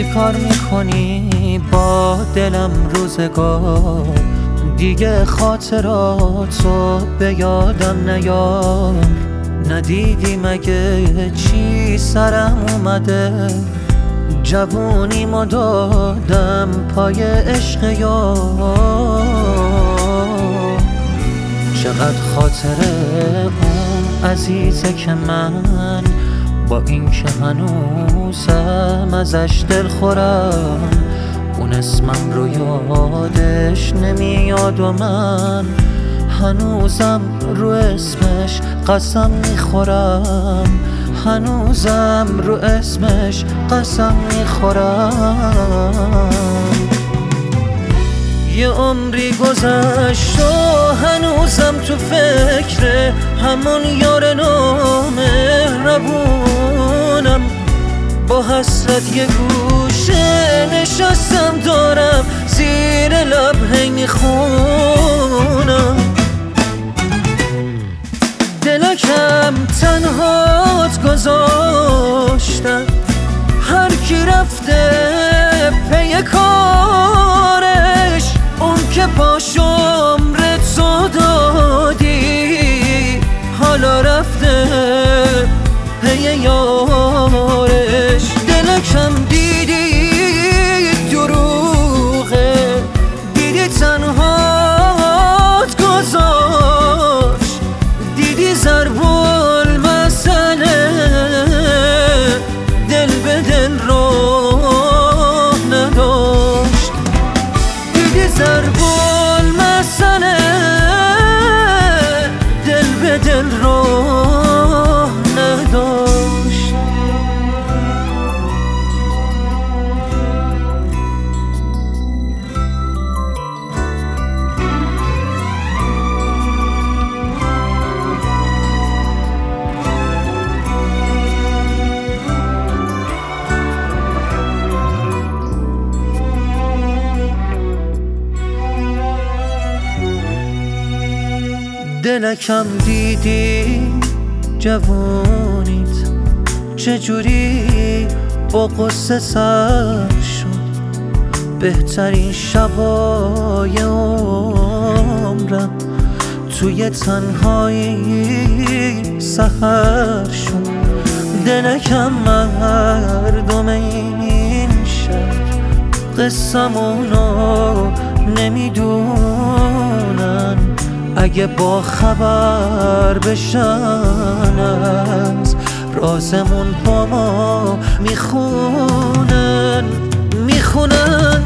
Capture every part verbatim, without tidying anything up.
چی کار میکنی با دلم روزگار؟ دیگه خاطراتو به یادم نیار. ندیدی مگه چی سرم اومده؟ جوونیمو دادم پای عشق یار. چقدر خاطره اون عزیزه که من با این که هنوزم ازش دل خورم. اون اسمم رو یادش نمیاد و من هنوزم رو اسمش قسم میخورم. هنوزم رو اسمش قسم میخورم. یه عمری گذشت و هنوزم تو فکر همون یار نامهربونم. با حسرت یه گوشه نشستم دارم زیر لب هی میخونم. دلکم تنهات گذاشتم، هر کی رفته پی کارش. اون که پاشو عمرتو دادی حالا رفته پی یارش. دلکم دیدی دروغه، دیدی تنهات گذاشت، دیدی ضرب المثله دل به دل راه نداشت. دیدی ضرب المثله دل به دل راه نداشت. دلکم دیدی جوونیت چجوری با قصه سر شد. بهترین شبای عمرم توی تنهایی سحر شد. دلکم مردم این شهر قصمونو نمیدونن. اگه با خبر بشن از رازمون با ما میخونن. میخونن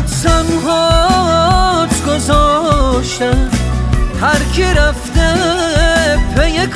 تنهات گذاشتن، هر کی رفته پی